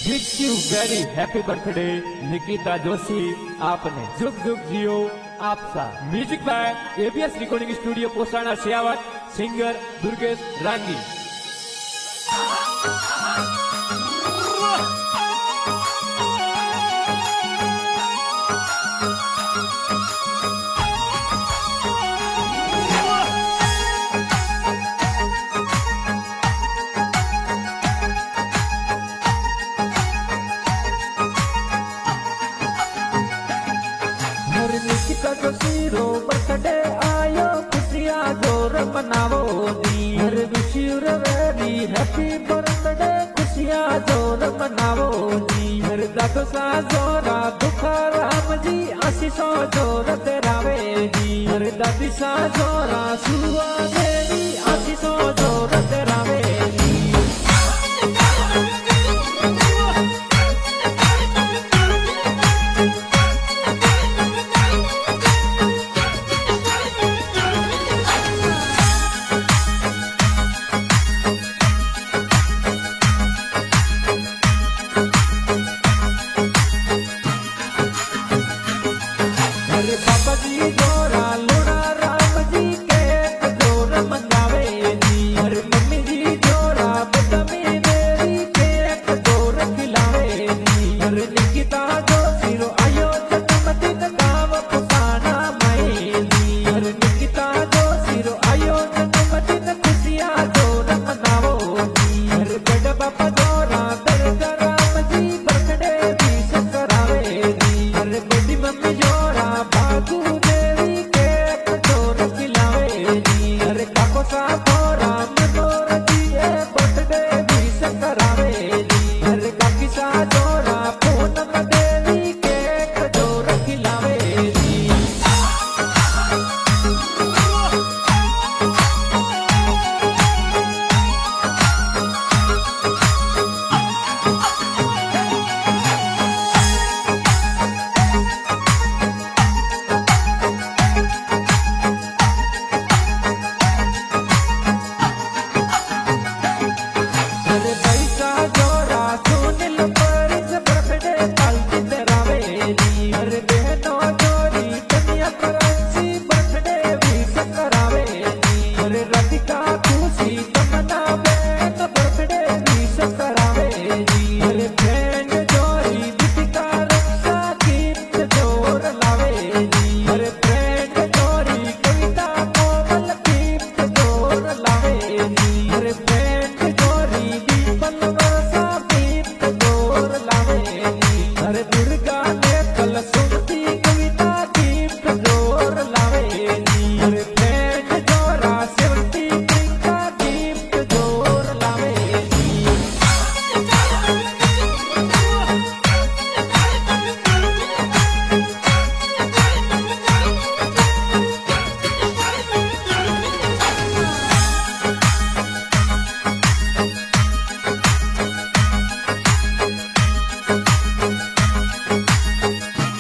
Wish you very happy birthday Nikita Joshi. आपने जुग जुग जियो। आपसा music by ABS recording studio पोसाना सियावट। सिंगर दुर्गेश रागी। निकिता जोशी रो बर्थडे आयो, खुशियां जोर मनावो दी। हर wish you very happy birthday, खुशियां जोर मनावो दी। हर दादो सा जोरा दुखा राम जी, आशीषों जोर तेरावे जी। हर दादी सा जोरा सुआ